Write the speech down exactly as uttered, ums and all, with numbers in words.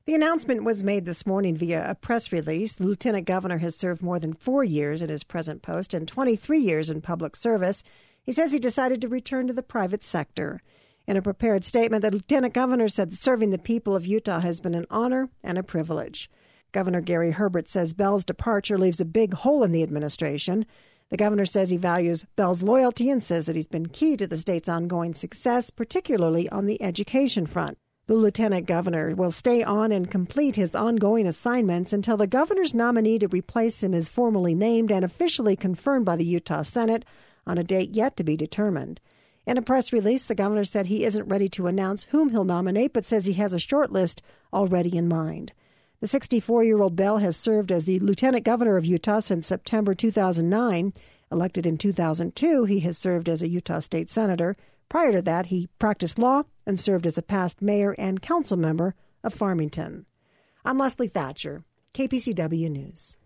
The announcement was made this morning via a press release. The lieutenant governor has served more than four years in his present post and twenty-three years in public service. He says he decided to return to the private sector. In a prepared statement, the lieutenant governor said that serving the people of Utah has been an honor and a privilege. Governor Gary Herbert says Bell's departure leaves a big hole in the administration. The governor says he values Bell's loyalty and says that he's been key to the state's ongoing success, particularly on the education front. The lieutenant governor will stay on and complete his ongoing assignments until the governor's nominee to replace him is formally named and officially confirmed by the Utah Senate on a date yet to be determined. In a press release, the governor said he isn't ready to announce whom he'll nominate, but says he has a short list already in mind. The sixty-four-year-old Bell has served as the lieutenant governor of Utah since September two thousand nine. Elected in two thousand two, he has served as a Utah state senator. Prior to that, he practiced law and served as a past mayor and council member of Farmington. I'm Leslie Thatcher, K P C W News.